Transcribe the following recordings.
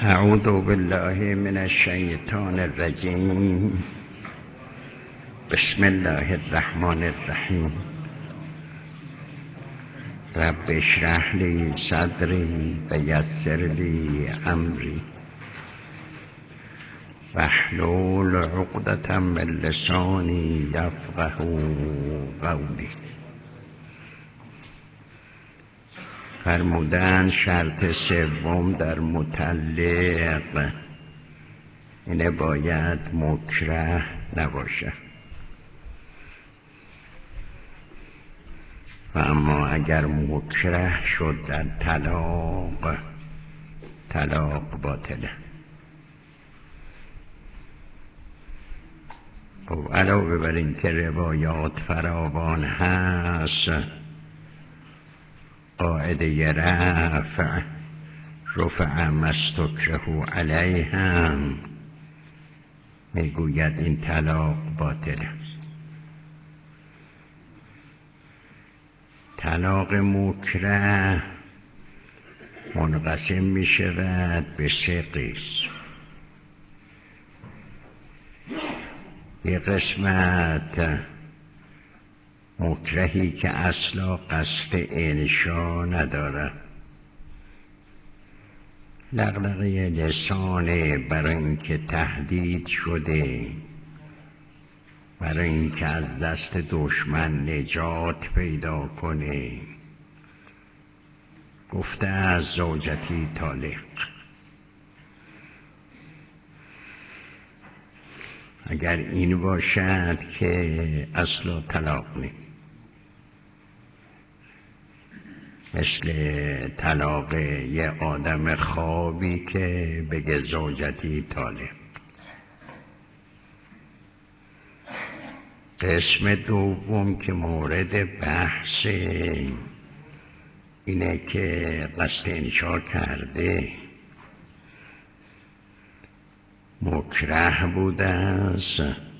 اعوذ بالله من الشیطان الرجیم. بسم الله الرحمن الرحیم. رب اشرح لی صدری و یسر لی امری واحلل عقدة من لسانی یفقهوا قولی. فرمودند شرط سوم در مطلق اینه باید مکره نباشه. و اما اگر مکره شد در طلاق باطله. خب علاوه بر این که روایات فراوان هست، قاعده رفع ما استکره علیه هم میگوید این طلاق باطله. طلاق مکره منقسم می شود به 3 قسم. یک قسمت مکرهی که اصلا قصد انشا نداره، لغلقه لسانه برای اینکه تهدید شده، برای اینکه از دست دشمن نجات پیدا کنه، گفته از زوجتی طالق. اگر این باشد که اصلا طلاق نیست، مثل طلاق یه آدم خوابی که بگه زوجتی طالق. قسم دوم که مورد بحث اینه که قصد انشا کرده، مکره بوده است،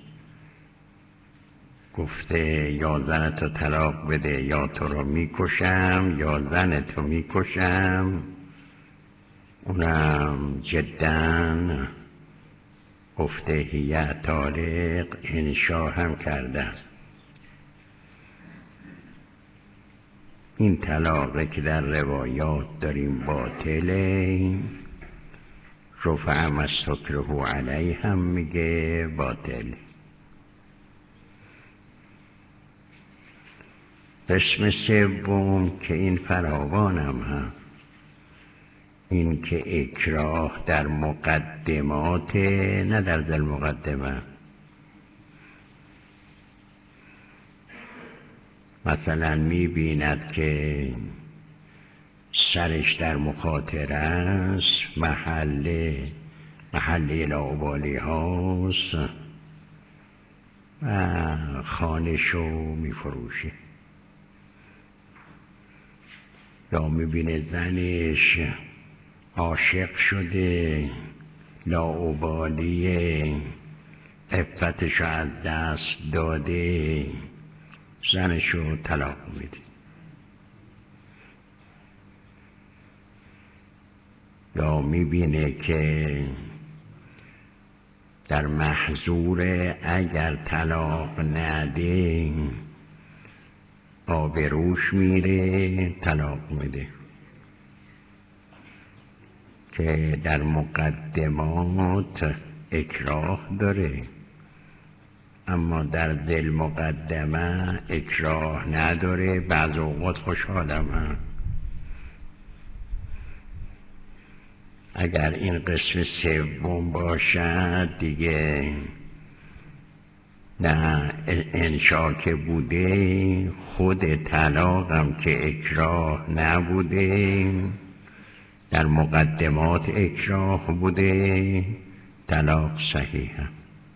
گفته یا زنتو طلاق بده یا تو رو میکشم یا زنتو میکشم. اونم جداً گفته هی طالق، انشا هم کرده. این طلاقه که در روایات داریم باطله. رفع ما استکره علیه هم میگه باطل. قسم سوم که این فراوانم هم، این که اکراه در مقدمات، نه در ذی المقدمه. مثلا میبیند که سرش در مخاطره است، محله لاابالی هاست و خانه‌شو میفروشه. یا میبینه زنش عاشق شده، لاابالیه، عفتش از دست داده، زنشو طلاق میده. یا میبینه که در محظور اگر طلاق نده آبروش میره، طلاق میده. که در مقدمات اکراه داره، اما در ذی المقدمه اکراه نداره. بعض اوقات خوشحالم هم. اگر این قسم سوم باشد دیگه نه انشا که بوده، خود طلاقم که اکراه نبوده، در مقدمات اکراه بوده، طلاق صحیحه.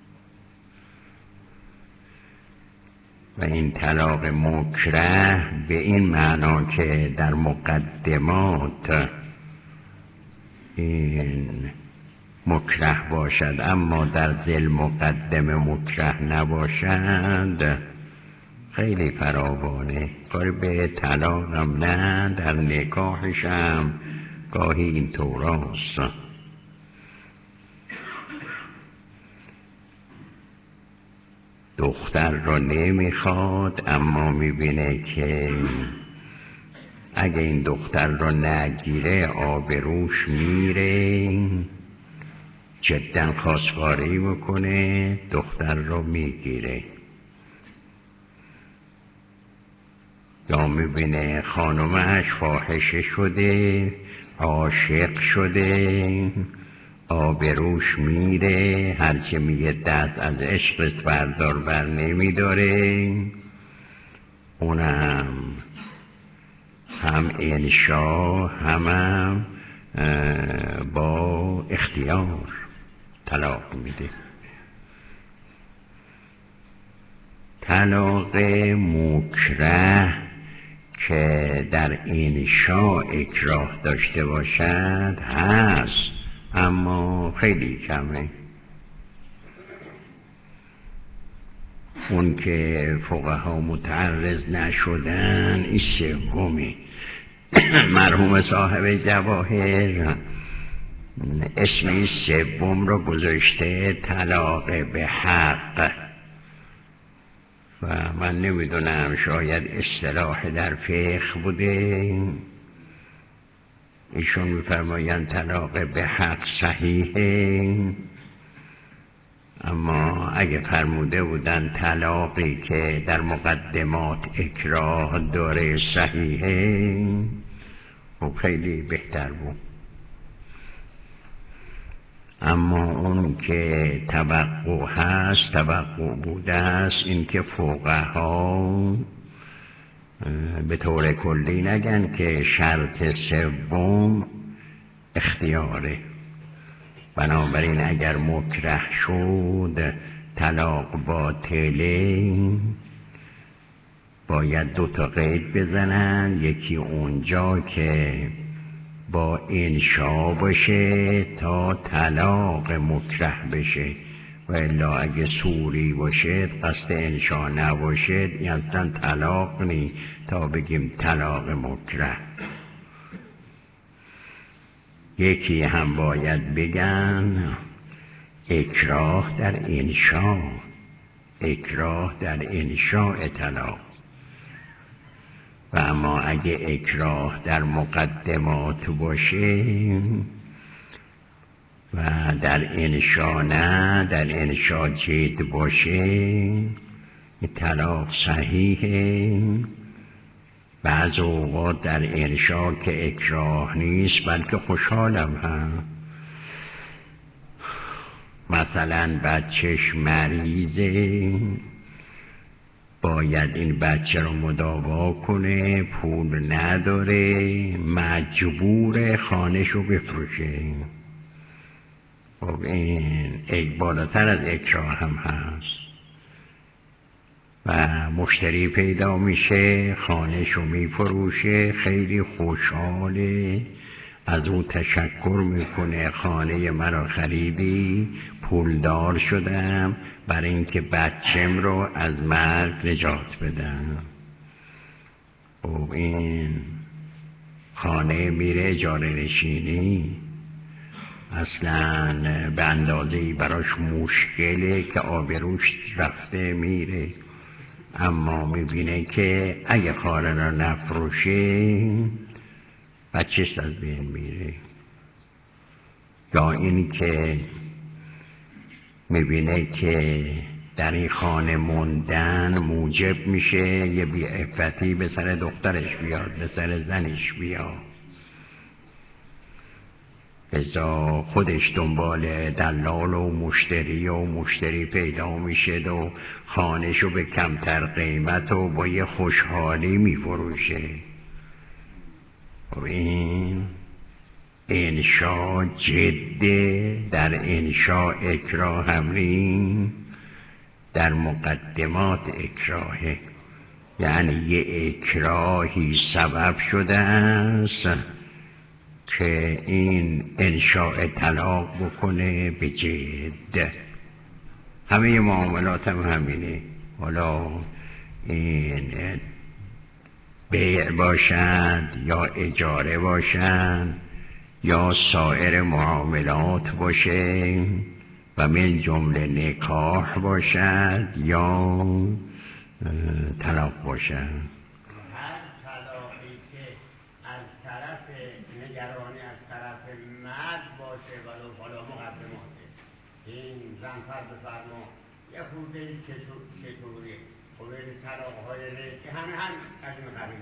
و این طلاق مکره به این معنا که در مقدمات این مکره باشد، اما در ذی المقدمه مکره نباشد، خیلی فراوانه. کاری به طلاقم نه، در نکاحشم گاهی این طوراست. دختر رو نمیخواد، اما میبینه که اگه این دختر رو نگیره آبروش میره، جدا خواستگاری میکنه، دختر رو میگیره. یا میبینه خانومش فاحشه شده، عاشق شده، آبروش میره، هرچه میگه دست از عشقت بردار بر نمیداره. اونم هم انشا هم با اختیار طلاق میده. طلاق مکره که در انشا اکراه داشته باشد هست، اما خیلی کمه. اون که فقها متعرض نشدن این سومی. مرحوم صاحب جواهر اسم این سوم رو گذاشته طلاق به حق، و من نمیدونم شاید اصطلاح در فقه بوده. ایشون میفرمایند طلاق به حق صحیحه، اما اگه فرموده بودن طلاقی که در مقدمات اکراه داره صحیحه، خب خیلی بهتر بود. اما اون که توقع هست، توقع بوده است این که فقها به طور کلی نگن که شرط سوم اختیاره. بنابراین اگر مکره شد طلاق باطله، باید دو تا قید بزنن، یکی اونجا که با انشا باشه تا طلاق مکره بشه، و الا اگه سوری باشه قصد انشا نباشه این اصلا طلاق نی تا بگیم طلاق مکره. یکی هم باید بگن اکراه در انشا، اکراه در انشاء طلاق. و اما اگه اکراه در مقدمات باشه و در انشا نه، در انشا جد باشه، طلاق صحیحه. بعض اوقات در انشا که اکراه نیست بلکه خوشحالم هم، مثلا بچهش مریضه، باید این بچه رو مداوا کنه، پول نداره، مجبور خانه‌ش رو بفروشه. خب این بالاتر از اکراه هم هست. و مشتری پیدا میشه، خانه‌ش رو میفروشه، خیلی خوشحاله، از او تشکر میکنه خانه مرا خریدی، پولدار شدم برای اینکه بچم رو از مرگ نجات بدم. خب این خانه میره اجاره نشینی، اصلا به اندازه‌ای براش مشکله که آبروش رفته میره، اما میبینه که اگه خانه را نفروشه بچه‌ش از بین میره. یا این که میبینه که در این خانه موندن موجب میشه یه بی‌عفتی به سر دخترش بیاد، به سر زنش بیاد، ازا خودش دنبال دلال و مشتری پیدا میشه و خانه‌شو به کمتر قیمت و با یه خوشحالی میفروشه. و این انشا جده، در انشا اکراه همرین، در مقدمات اکراهه، یعنی یه اکراهی سبب شده است که این انشاء طلاق بکنه به جد. همه معاملات هم همینه، حالا این بیع باشد یا اجاره باشد یا سایر معاملات باشه، و من جمله نکاح باشد یا طلاق باشد. هر طلاقی که از طرف نگرانی از طرف مرد باشه ولو حالا مقدماته این زن فرد بفرما یه خورده چطوریه خب این طلاقهای که همه هم از این قبیل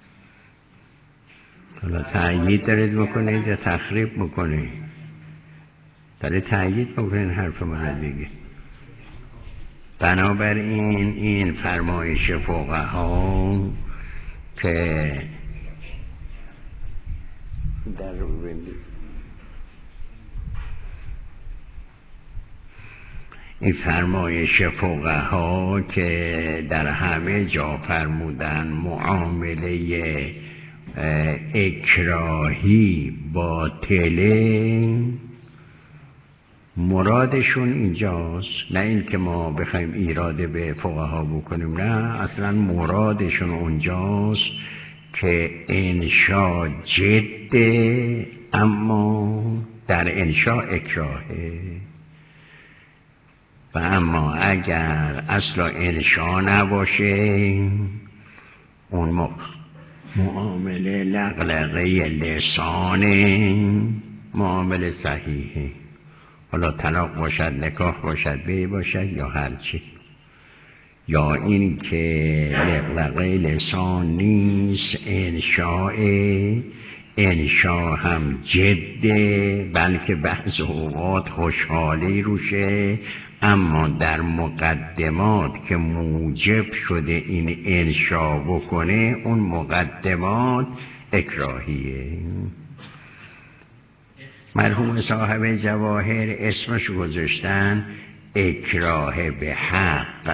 حالا تأیید دارید بکنید یا تخریب بکنید؟ داره تأیید بکنید حرف من دیگه. بنابراین این فرمایش فقها که در این فرمایش فقها که در همه جا فرمودن معامله اکراهی باطله، مرادشون اینجاست، نه این که ما بخوایم ایراده به فقها بکنیم، نه، اصلا مرادشون اونجاست که انشا جده اما در انشا اکراهه. و اما اگر اصلا انشا نباشه اون معامله لغلقه لسانه، معامله صحیحه. حالا طلاق باشد، نکاح باشد، بی باشد یا هرچی، یا این که لغلقه لسان نیست، انشاء هم جده، بلکه بعض اوقات خوشحالی روشه، اما در مقدمات که موجب شده این انشاء بکنه اون مقدمات اکراهیه. مرحوم صاحب جواهر اسمش گذاشتن اکراه به حق.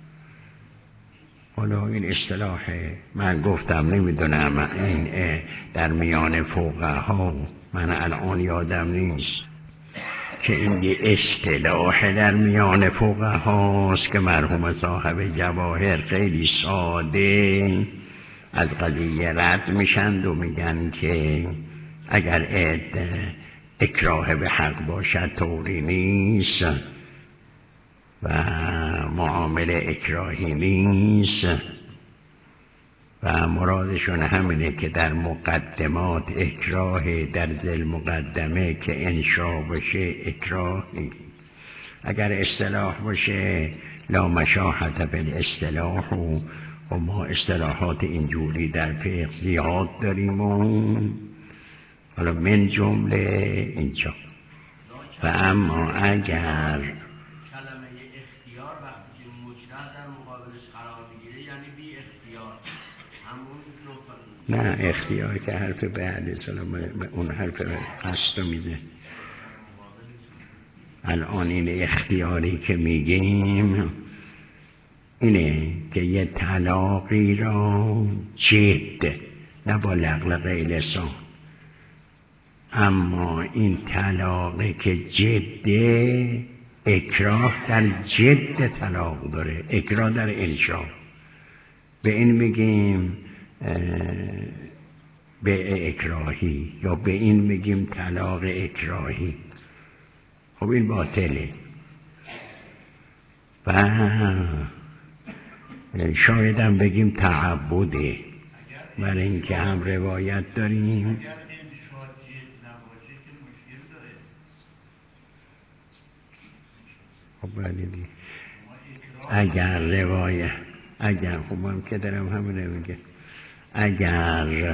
حالا این اصطلاحه، من گفتم نمیدونم این در میان فقها، من الان یادم نیست که این یه اصطلاح در میان فقهاست که مرحوم صاحب جواهر خیلی ساده از قضیه رد میشند و میگن که اگر اکراه به حق باشد طوری نیست و معامله اکراهی نیست و مرادشون همینه که در مقدمات اکراه، در ذیل مقدمه که انشا باشه اکراهی. اگر اصطلاح باشه لا مشاحت بالاصطلاح، و ما اصطلاحات اینجوری در فقه زیاد داریم و حالا من جمله اینجا. و اما اگر کلمه اختیار وقتی که مجرد در مقابلش قرار میگیره یعنی بی اختیار، همون نه اختیار که حرف بعد سلام، اون حرف قصد رو میده. الان این اختیاری که میگیم اینه که یه طلاقی را جد، نه با لغلقه لسان، اما این طلاقی که جده، اکراه در جد طلاق داره، اکراه در انشا، به این میگیم به اکراهی، یا به این میگیم طلاق اکراهی. خب این باطله. و شاید هم بگیم تعبده، برای اینکه هم روایت داریم. خب اگر روایت، اگر خب هم که دارم همونه میگه، اگر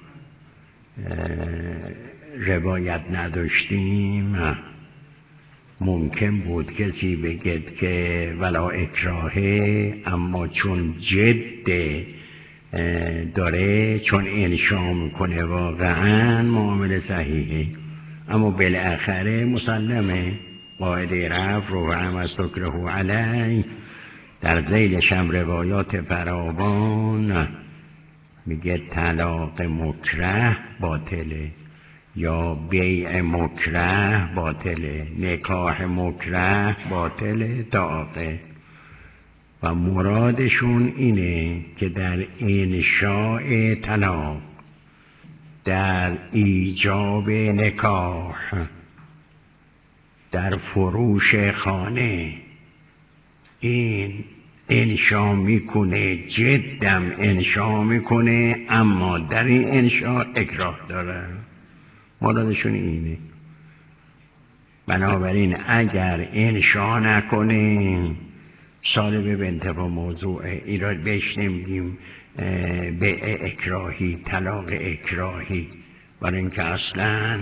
روایت نداشتیم ممکن بود کسی بگد که ولا اکراهه، اما چون جد داره، چون انشا میکنه واقعا معامله صحیحه. اما بالاخره مسلمه قاعده رفع رو هم از تکره علی، در ذیلش هم روایات فراوان میگه طلاق مکره باطله، یا بیع مکره باطله، نکاح مکره باطله تا آخر. و مرادشون اینه که در انشاء طلاق، در ایجاب نکاح، در فروش خانه این انشا میکنه، جدم انشا میکنه، اما در این انشا اکراه داره. مرادشون اینه. بنابراین اگر انشا نکنه سالبه به انتفاع موضوعه، ایراد بهش نمیگیم به اکراهی، طلاق اکراهی، برای اینکه اصلا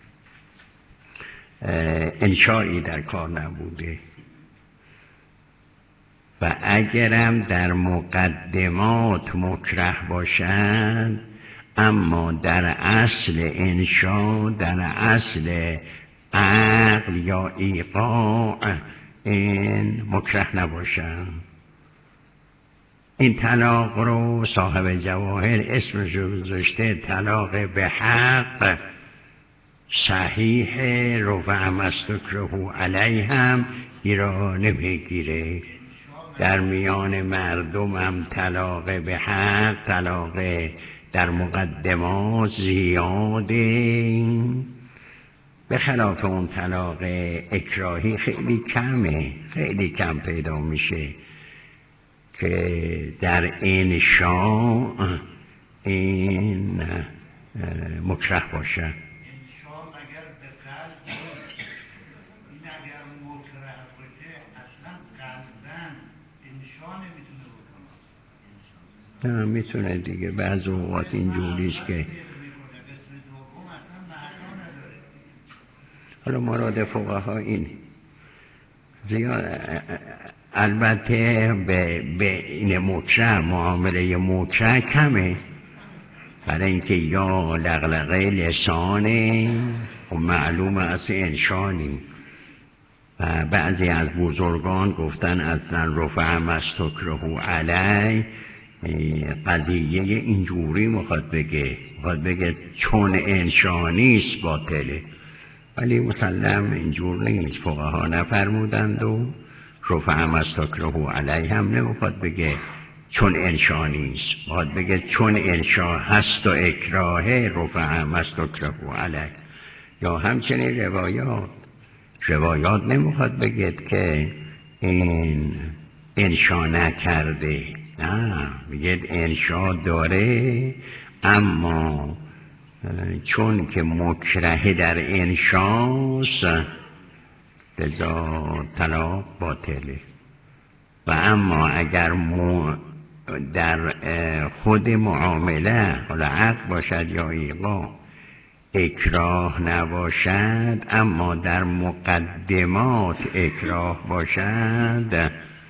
انشایی در کار نبوده. و اگرم در مقدمات مکره باشد اما در اصل انشا، در اصل عقل یا ایقاع این مکره نباشد. این طلاق رو صاحب جواهر اسمش رو گذاشته طلاق به حق صحیح، رفع ما استکره علیه هم ایرا نمیگیره. در میان مردم هم طلاق به حق، طلاق در مقدمات زیاده، به خلاف اون طلاق اکراهی خیلی کمه، خیلی کم پیدا میشه که در انشا این مکره باشه. نه میتونه دیگه، بعض اوقات اینجوریست که حالا مراد فقها این زیاد، البته به این مکره، معامله مکره کمه، برای اینکه یا لغلقه لسانه و معلومه از انشانیم. و بعضی از بزرگان گفتن اصلا رفع ما استکره علی قضیه اینجوری میخواد بگه چون انشا نیست باطله، ولی مسلم اینجور نیست، فقها نفرمودند و رفع ما استکره علی هم نمیخواد بگه چون انشا نیست، باید بگه چون انشا هست و اکراهه رفع ما استکره علی. یا همچنین روایات نمیخواد بگید که این انشا نکرده، نه، بگید انشا داره اما چون که مکره در انشاست لذا طلاق باطله. و اما اگر در خود معامله، حالا عقد باشد یا ایقاع، اکراه نباشد اما در مقدمات اکراه باشد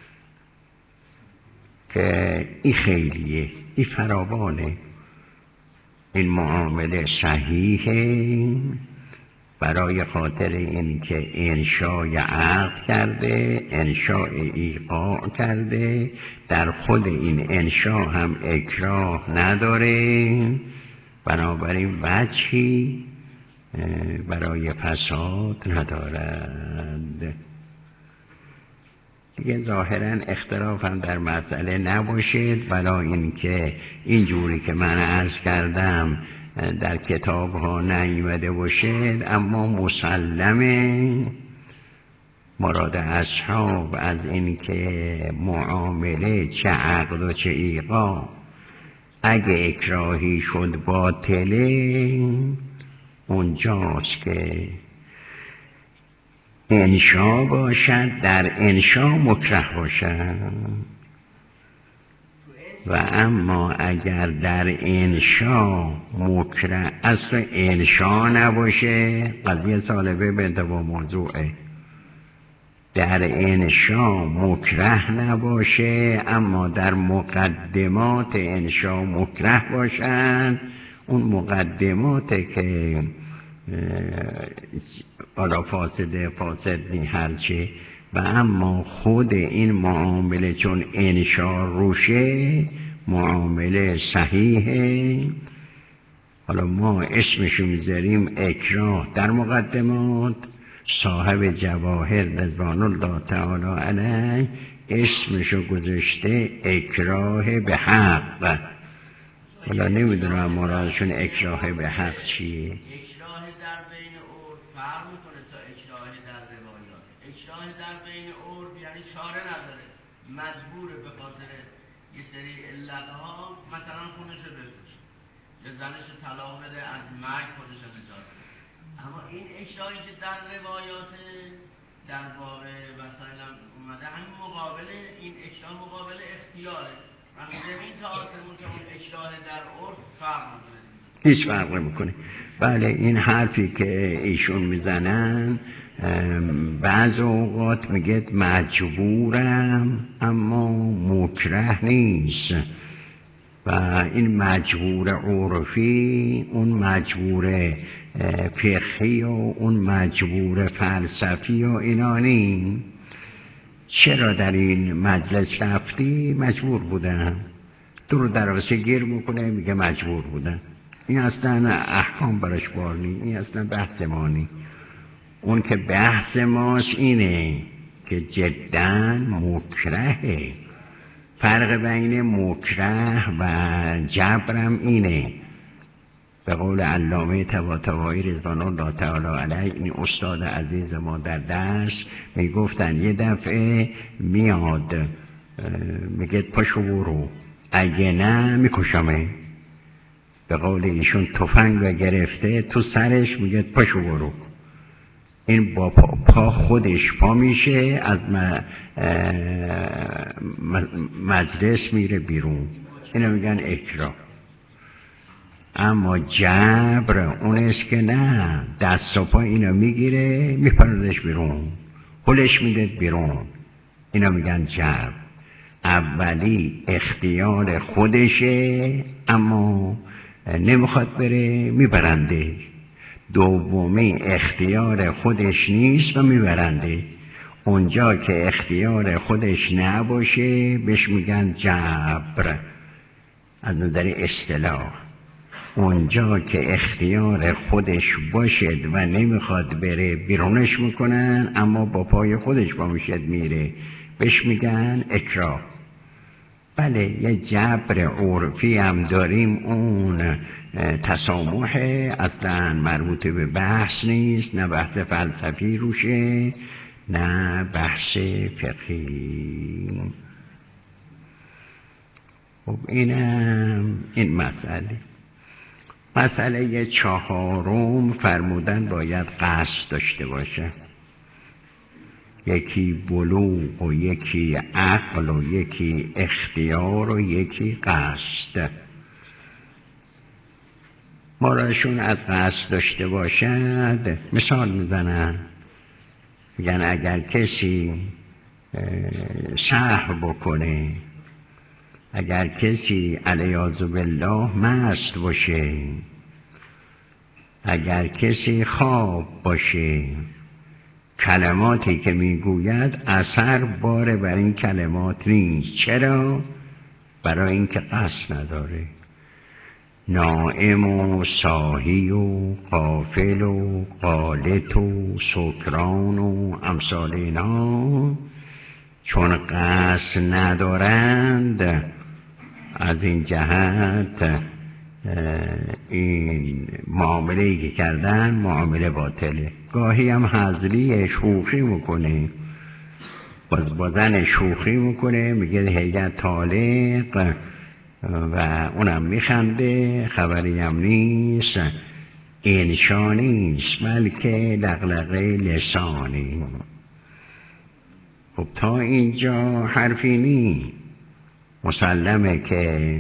که این خیلیه، این فراوانه، این معامله صحیحه برای خاطر این که انشای عقد کرده، انشای ایقاع کرده، در خود این انشا هم اکراه نداره، بنابراین وجهی برای فساد ندارد. دیگه ظاهرا اختلاف هم در مسئله نباشید، برای اینکه اینجوری که من عرض کردم در کتاب ها نیامده باشید، اما مسلمه مراد اصحاب از اینکه معامله چه عقد و چه ایقاع اگه اکراهی شد باطله، اونجاست که انشا باشد، در انشا مکره باشد. و اما اگر در انشا مکره اصلا انشا نباشه، قضیه سالبه به انتفاع موضوعه، در انشا مکره نباشه اما در مقدمات انشا مکره باشند، اون مقدمات که حالا فاسد نی هرچه، و اما خود این معامله چون انشا روشه معامله صحیحه. حالا ما اسمشو میذاریم اکراه در مقدمات، صاحب جواهر رضوان الله تعالی علیه اسمشو گذاشته اکراه به حق. حالا نمیدونم مرادشون اکراه به حق چیه. اکراه در بین او فرق میکنه تا اکراه در روایات. اشتهای در بین عرف یعنی چاره نداره، مجبوره به خاطر یه سری علتها مثلا خونش رو بفروشه یا زنش رو طلاق بده، از مرگ خودش رو نجات بده. اما این اشتهایی که در روایات در باب وسایل هم اومده، همین مقابل این اشتها مقابل اختیاره. من زمین تا آسمون که اون اشتها در عرف فرق میکنه، هیچ فرق نمیکنه. بله این حرفی که ایشون میزنن بعض اوقات میگه مجبورم اما مکره نیست، و این مجبور عرفی اون مجبور فقهی و اون مجبور فلسفی و اینا نیم. چرا در این مجلس رفتی؟ مجبور بودم. تو رو دروازه گیر میکنه میگه مجبور بودم. این اصلا احکام براش بار نی، این اصلا بحث ما نی. اون که بحث ماست اینه که جدا مکرهه. فرق بین مکره و جبرم اینه. به قول علامه طباطبایی رضوان الله تعالی علیه، این استاد عزیز ما در درس میگفتن یه دفعه میاد میگه پاشو برو، اگه نه میکشمه. به قول ایشون تفنگ گرفته تو سرش، میگه پاشو برو. این با پا خودش پا میشه، از مجلس میره بیرون. اینو میگن اکراه. اما جبر اون است که نه، دست و پا اینو میگیره میپردش بیرون، هلش میده بیرون. اینو میگن جبر. اولی اختیار خودشه اما نمیخواد بره میبرنده. دومی اختیار خودش نیست و میبرنده. اونجا که اختیار خودش نباشه بهش میگن جبر از نظر اصطلاح. اونجا که اختیار خودش باشد و نمیخواد بره بیرونش میکنن، اما با پای خودش با میشد میره، بهش میگن اکراه. بله یه جبر عرفی هم داریم، اون تسامح، اصلا مربوط به بحث نیست، نه بحث فلسفی روشه نه بحث فقهی. خب این مسئله چهارم فرمودن باید قصد داشته باشه. یکی بلوغ و یکی عقل و یکی اختیار و یکی قصد. مرادشون از قصد داشته باشد مثال میزنن، میگن اگر کسی سهو بکنه، اگر کسی علیاذ بالله مست باشه، اگر کسی خواب باشه، کلماتی که میگوید اثر باره بر این کلمات نیست. چرا؟ برای اینکه قصد نداره. نائم و صاحی و غافل و غالط و سکران و امثال اینا چون قصد ندارند، از این جهت این معامله‌ای که کردن معامله باطله. گاهی هم هزلی شوخی میکنه، با زن شوخی میکنه، میگه هیئت طالق، و اونم میخنده، خبری هم نیست، انشا نیست بلکه لغلقه لسانی. خب تا اینجا حرفی نی. مسلمه که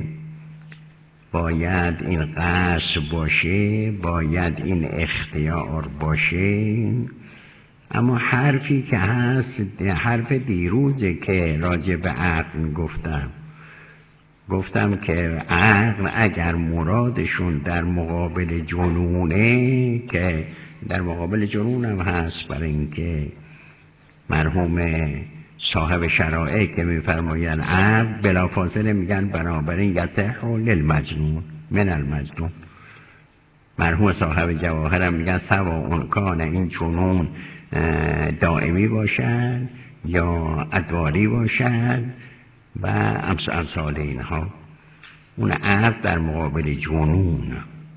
باید این قصد باشه، باید این اختیار باشه. اما حرفی که هست حرف دیروزه که راجع به عقل گفتم که عقل اگر مرادشون در مقابل جنونه، که در مقابل جنون هم هست، برای اینکه مرحوم صاحب شرائع که میفرمایند عقل بلافاصله میگن بنابراین یصح للمجنون من المجنون. مرحوم صاحب جواهر هم میگن سواء کان این جنون دائمی باشد یا ادواری باشد و امثال اینها. اون عقل در مقابل جنون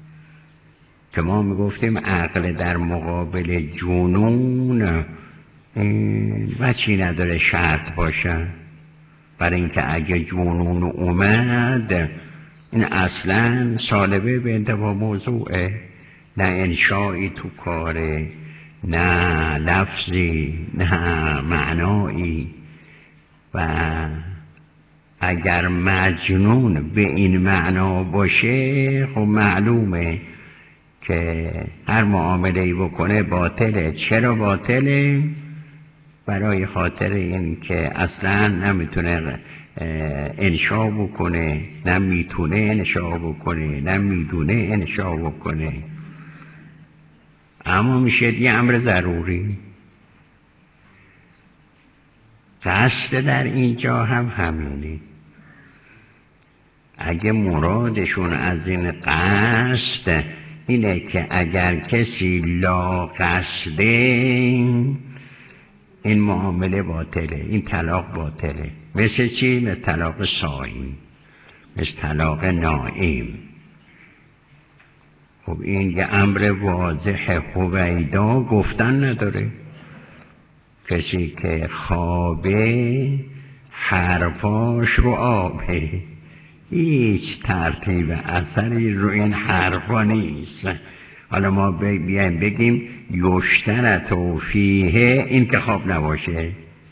که ما میگفتیم عقل در مقابل جنون وچی نداره شرط باشه، برای اینکه اگه جنون اومد این اصلا سالبه به انتباه موضوعه، نه انشایی تو کاره، نه لفظی، نه معنایی. و اگر مجنون به این معنا باشه خب معلومه که هر معامله‌ای بکنه باطله. چرا باطله؟ برای خاطر این که اصلا نمیتونه انشا بکنه، نه میتونه انشا بکنه، نه میدونه انشا بکنه. اما میشه یه امر ضروری. قصد در اینجا هم همینه. اگه مرادشون از این قصد اینه که اگر کسی لا قصده این معامله باطله، این طلاق باطله. مثل چی؟ مثل طلاق سایی، مثل طلاق نائم. خب این یه امر واضح هویدا گفتن نداره. کسی که خوابه حرفاش رو آبه، هیچ ترتیب اثری رو این حرفا نیست. حالا ما بیایم بگیم یشترط فیه، این که خواب نباشه،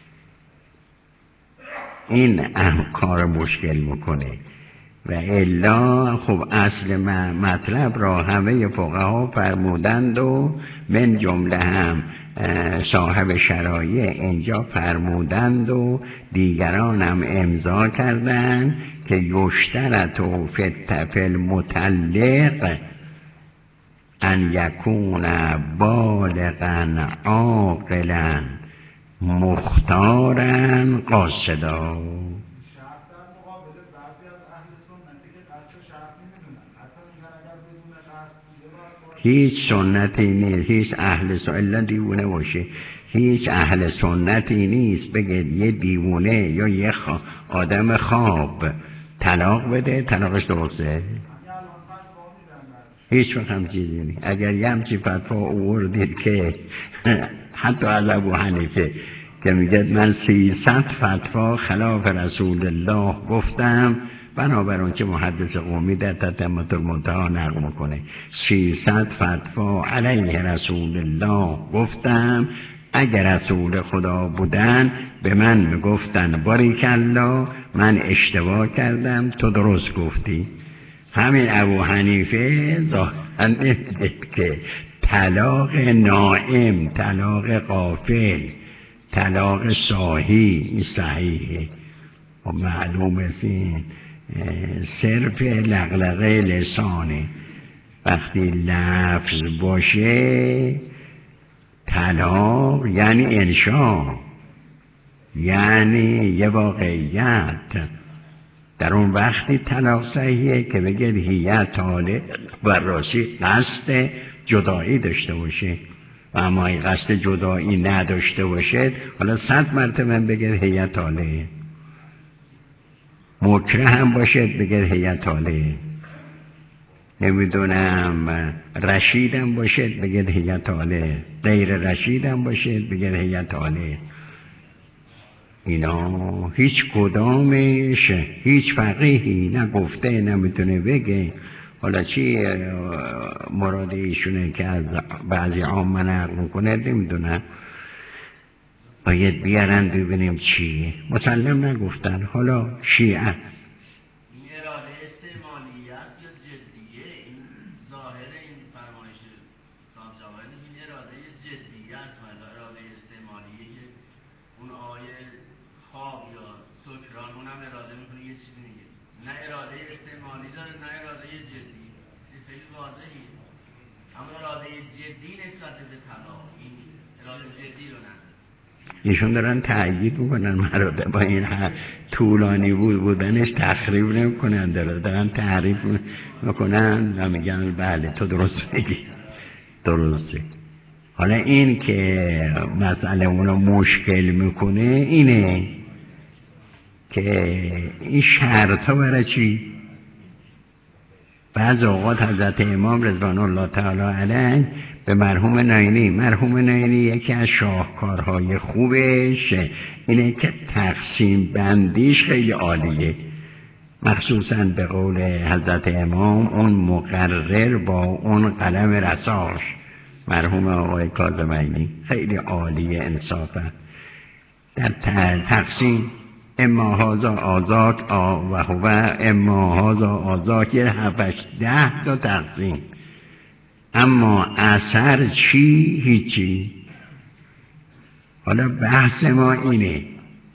این کار مشکل میکنه. و الا خب اصل مطلب را همه فقها فرمودند و من جمله هم صاحب شرایع اینجا فرمودند و دیگران هم امضا کردند که یشترط فی المطلق ان یکون بالغا عاقلا مختارا قاصدا. هیچ سنتی نیست، هیچ اهل سنت دیوونه باشه، هیچ اهل سنتی نیست بگه یه دیوونه یا یه آدم خواب طلاق بده طلاقش درسته. هیچ وقت هم چیزی نیست. اگر یه همچی فتوا اووردید که حتی از ابو حنیفه که میگه من 300 فتوا خلاف رسول الله گفتم، بنابر اون که محدث قومی در تتمة المنتهی نقل میکنه 300 فتوا علیه رسول الله گفتم، اگر رسول خدا بودن به من میگفتن باریکالله من اشتباه کردم تو درست گفتی. همین ابو حنیفه ظاهراً نمیگه که طلاق نائم، طلاق غافل، طلاق صاحی این صحیحه. و معلومه این صرف لغلقه لسانه. وقتی لفظ باشه طلاق یعنی انشا، یعنی یه واقعیت. در اون وقتی طلاق صحیحه که بگید هیئت طالق و راستی قصد جدایی داشته باشه. و اما این قصد جدایی نداشته باشه حالا 100 مرتبه بگید هیئت طالقه. مکره هم باشد بگید هیئت طالقه. نمیدونم رشیدم باشد بگید هیئت طالقه. غیر رشیدم باشد بگید هیئت طالقه. اینا هیچ کدامش هیچ فقیهی نه گفته نه میتونه بگه. حالا چی مراد ایشونه که از بعضی عامه نقل میکنه نمیدونم، باید بیارن ببینیم چیه. مسلم نگفتن. حالا شیعه این اراده استعمالی است یا جدیه؟ این ظاهر این فرمایش صاحب جواهری این اراده جدیه است و اراده استعمالیه که اون آیه خواب یا سکران اونم اراده میکنه یه چیزی میگه. نه اراده استعمالی داره نه اراده جدی. خیلی واضحیه. اما اراده جدی نسبت به طلاق این اراده جدی رو نداره. ایشون دارن تأیید میکنن مراده با این طولانی بودنش تخریب نمیکنن، دارن تعریف میکنن و میگن بله تو درست میگی، درسته. حالا این که مسئله اونو مشکل میکنه اینه که این شرط ها برای چی؟ بعض اوقات حضرت امام رضوان الله تعالی علیه به مرحوم ناینی. مرحوم ناینی یکی از شاهکارهای خوبش اینه که تقسیم بندیش خیلی عالیه، مخصوصا به قول حضرت امام اون مقرر با اون قلم رساش مرحوم آقای کاظم عینی خیلی عالیه انصافا. در تقسیم اما هازا آزاد و هو اما هازا آزاد یه 7-10 تا تقسیم، اما اثر چی؟ هیچی. حالا بحث ما اینه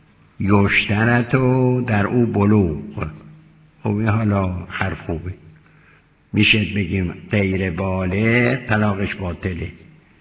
یشترتو در او بلوغ. خب حالا حرف خوبه، میشه بگیم غیر بالغ طلاقش باطله،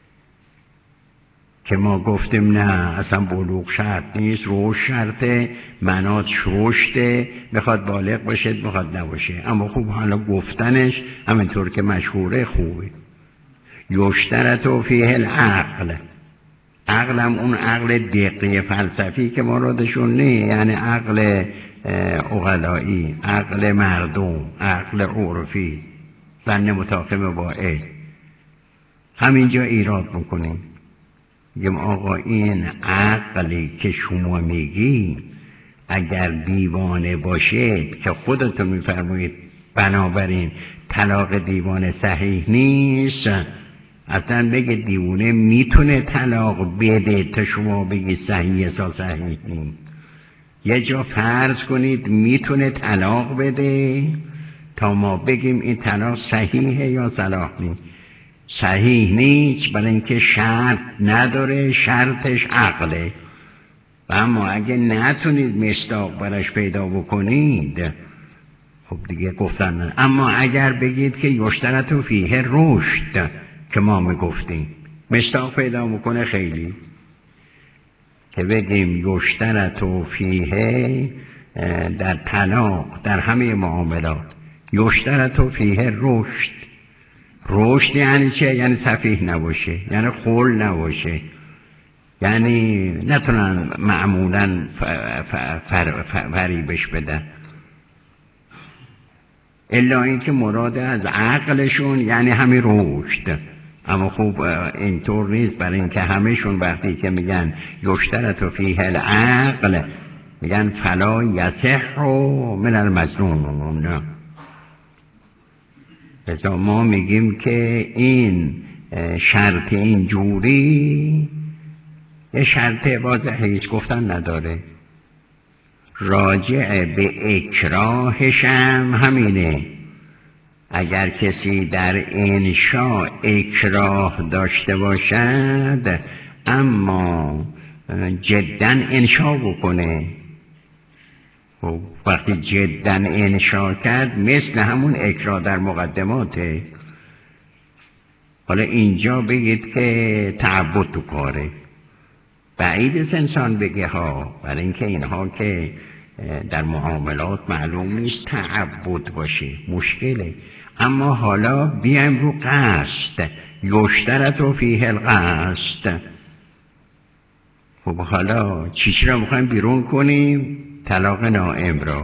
که ما گفتیم نه اصلا بلوغ شرط نیست، رشد شرطه، منات رشده، میخواد بالغ باشه میخواد نباشه. اما خوب حالا گفتنش همینطور که مشهوره خوبه. یشترتو فیه العقل، عقلم اون عقل دقیق فلسفی که مرادشون نه، یعنی عقل عقلایی، عقل مردم، عقل عرفی، ظن متاقم با علم. همینجا ایراد میکنیم، میگم آقا این عقلی که شما میگین اگر دیوانه باشه که خودتون میفرمایید بنابراین طلاق دیوانه صحیح نیست، اصلا بگه دیوانه میتونه طلاق بده تا شما بگی صحیح یا صحیح نیست. یه جا فرض کنید میتونه طلاق بده تا ما بگیم این طلاق صحیحه یا صلاح نیست. صحیح نیست برای اینکه شرط نداره، شرطش عقله. و اما اگه نتونید مصداق براش پیدا بکنید خب دیگه گفتن نه. اما اگر بگید که یشترط فیه رشد که ما میگفتیم مصداق پیدا میکنه خیلی، که بگیم یشترط فیه در طلاق در همه معاملات یشترط فیه رشد. رشد یعنی چه؟ یعنی سفیه نباشه، یعنی خل نباشه، یعنی نتونن معمولا فریبش بدن، الا اینکه مراد از عقلشون یعنی همین رشد. اما خوب اینطور نیست، برای اینکه همهشون وقتی که میگن یشترط فیه العقل میگن فلا یصح من المظنون. لذا ما میگیم که این شرط اینجوری یه شرط واضحه، هیچ گفتن نداره. راجع به اکراهش هم همینه، اگر کسی در انشا اکراه داشته باشد اما جدا انشا بکنه، خب وقتی جدا انشا کرد مثل همون اکراه در مقدماته. حالا اینجا بگید که تعبد تو کاره، بعید انسان بگه ها، برای اینکه اینها که در معاملات معلوم نیست تعبد باشه، مشکله. اما حالا بیایم رو قصد، یشترط فیه القصد. خب حالا چیزی را میخوایم بیرون کنیم؟ طلاق نائم را.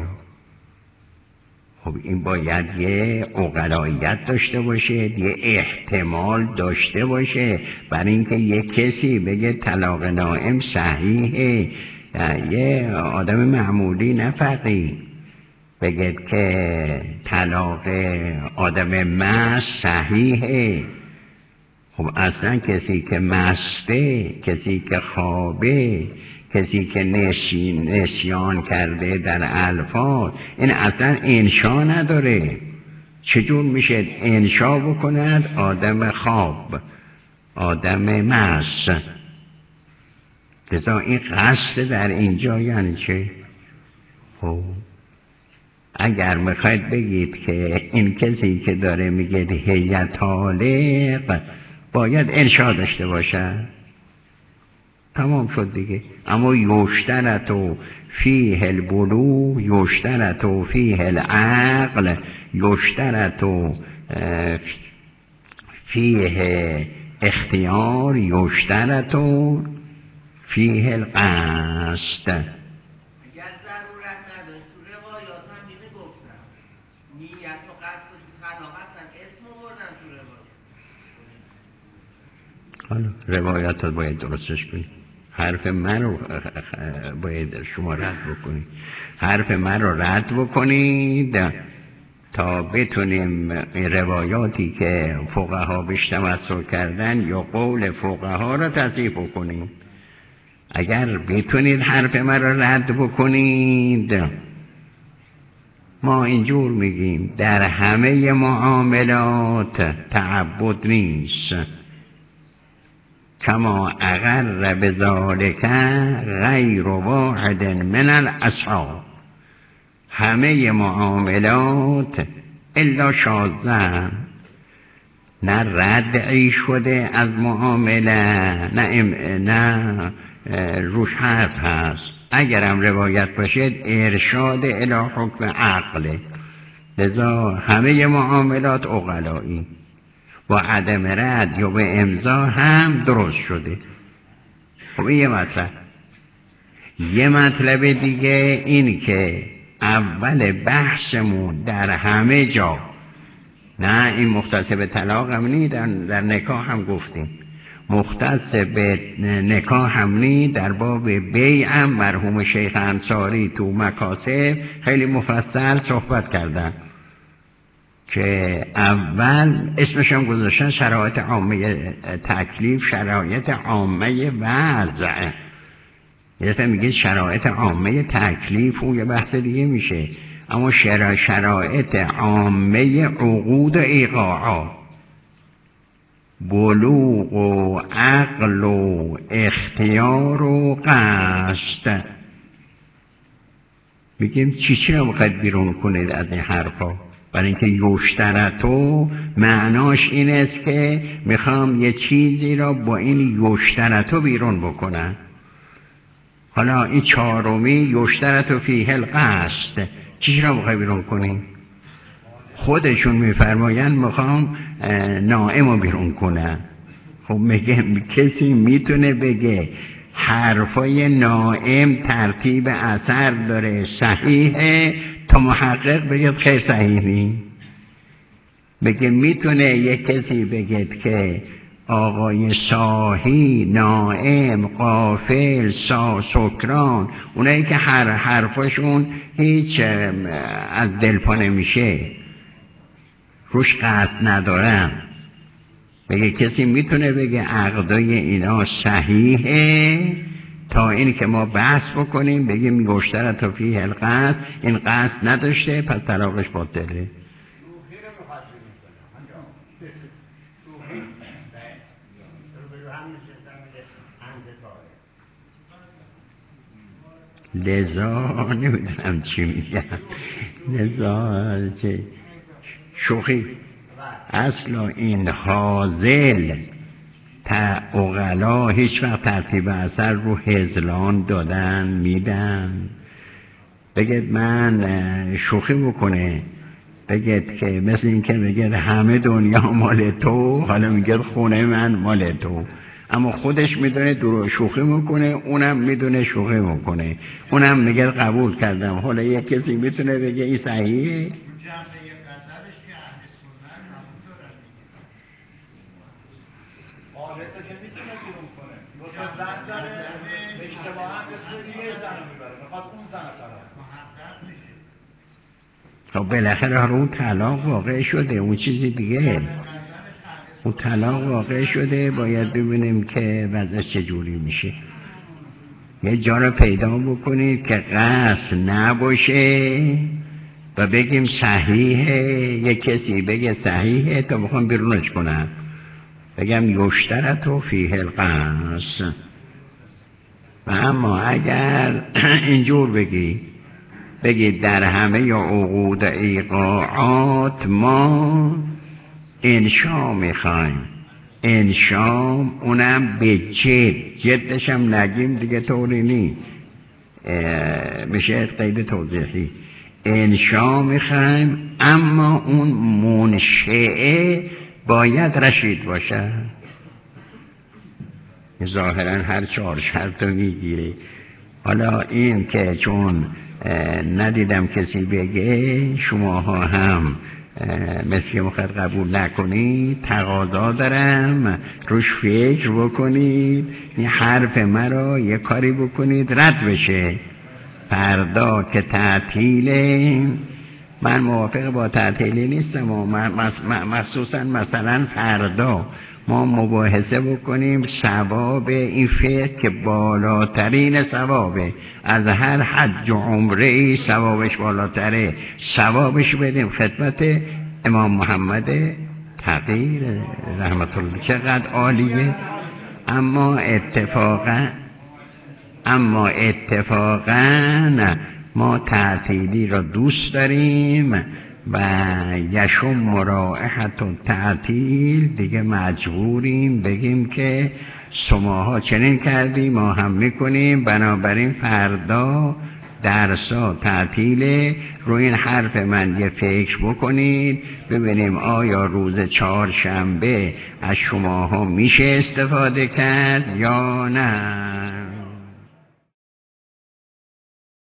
خب این باید یه عقلاییت داشته باشه، یه احتمال داشته باشه، برای اینکه یه کسی بگه طلاق نائم صحیحه، یه آدم معمولی نه فقیه بگه که طلاق آدم مست صحیحه. خب اصلا کسی که مسته، کسی که خوابه، کسی که نسیان کرده در الفاظ، این اصلا انشا نداره. چجور میشه انشا بکند آدم خواب، آدم مست؟ لذا این قصد در اینجا یعنی چه؟ خب اگر میخواید بگید که این کسی که داره میگه هی طالق باید انشا داشته باشد، تمام شد دیگه. اما یشترط فیه البلوغ، یشترط فیه العقل، یشترط فیه اختیار، یشترط فیه القصد. اگر ضرورت نداشت تو روایات هم اینه گفتم نیت و قصد و طلاق هستن، اسم آوردن تو روایات. حالا روایات رو باید درستش کنید، حرف من رو باید شما رد بکنید، حرف من رو رد بکنید تا بتونیم این روایاتی که فقها بهش تمسک کردن یا قول فقها رو تصحیح بکنیم. اگر بتونید حرف من رو رد بکنید، ما اینجور میگیم در همه معاملات تعبد نیست، کما اقر بذالک غیر واحد من الاصحاب. همه معاملات الا شاذن، نه ردعی شده از معامله، نه روش حرف هست. اگرم روایت باشد ارشاد الی حکم عقل، لذا همه معاملات عقلایی با عدم رد یا به امضا هم درست شده. خب این یه مطلب دیگه این که اول بحثمون در همه جا، نه این مختص به طلاق هم نی، در نکاح هم گفتیم، مختص به نکاح هم نی، در باب بیع هم مرحوم شیخ انصاری تو مکاسب خیلی مفصل صحبت کردن که اول اسمش هم گذاشتن شرایط عامه تکلیف، شرایط عامه وضع. یه دفعه میگه شرایط عامه تکلیف، اون یه بحث دیگه میشه. اما شرایط عامه عقود و ایقاعات، بلوغ و عقل و اختیار و قصد، میگیم چی رو میخواید بیرون کنید از این حرفا؟ برای اینکه یشترطو معناش این است که میخوام یه چیزی را با این یشترطو بیرون بکنم. حالا این چهارمی یشترطو فیه القصد، چی را میخوای بیرون کنیم؟ خودشون میفرمایند میخوام نائم رو بیرون کنم. خب میگه کسی میتونه بگه حرفای نائم ترتیب اثر داره صحیحه تا محقق بگه خیر صحیح نی؟ بگه میتونه یک کسی بگه که آقای صاحی، نائم، غافل، سکران، اونایی که هر حرفاشون هیچ از دل پا نمیشه، روش قصد ندارن، بگه کسی میتونه بگه عقدای اینا صحیحه تا این که ما بحث بکنیم بگیم یشترط فیه القصد، این قصد نداشته پس طلاقش باطله. شوخی رو میخواد میکنه شوخی رو هم نشستن میگه انت لذا نمیدونم چی میگم، لذا چه شوخی اصلا این حاضل تا اغلا هیچ وقت ترتیب اثر رو هزلان دادن میدن. بگید من شوخی بکنه، بگید که مثل این که بگید همه دنیا مال تو، حالا میگید خونه من مال تو، اما خودش میدونه درو شوخی میکنه، اونم میدونه شوخی میکنه، اونم میگه قبول کردم. حالا یک کسی میتونه بگه این صحیحه؟ آلتو که میتونه بیرون کنه، دو تا زن داره، اشتباها اسم یه زن رو میبره، میخواد اون زن رو طلاق کنه. خب بالاخره اون طلاق واقع شده، اون چیزی دیگه، اون طلاق واقع شده، باید ببینیم که وضعش چجوری میشه. یه جا رو پیدا بکنید که قصد نباشه و بگیم صحیحه، یه کسی بگه صحیحه تا بخوام بیرونش کنم، بگم یشترط فیه القصد. و اما اگر اینجور بگی در همه عقود ایقاعات ما انشا میخوایم، انشا اونم به جدش هم نگیم دیگه طوری نی، میشه قید توضیحی، انشا میخوایم اما اون منشئه باید رشید باشه. ظاهرا هر چهار شرط رو میگیره. حالا این که چون ندیدم کسی بگه، شماها هم مثل که میخواد قبول نکنید، تقاضا دارم روش فکر بکنید، این حرف مرا یه کاری بکنید رد بشه. فردا که تعطیله، من موافق با تعطیلی نیستم و مخصوصا مثلا فردا ما مباحثه بکنیم ثواب این فکر که بالاترین ثوابه، از هر حج و عمره ای ثوابش بالاتره، ثوابش بدیم خدمت امام محمد تغییر رحمت الله. چقدر عالیه. اما اتفاقا ما تعطیلی را دوست داریم و یشم رائحة التعطیل، دیگه مجبوریم بگیم که شماها چنین کردیم ما هم میکنیم، بنابراین فردا درسا تعطیله. رو این حرف من یه فکر بکنید ببینیم آیا روز چهارشنبه از شماها میشه استفاده کرد یا نه.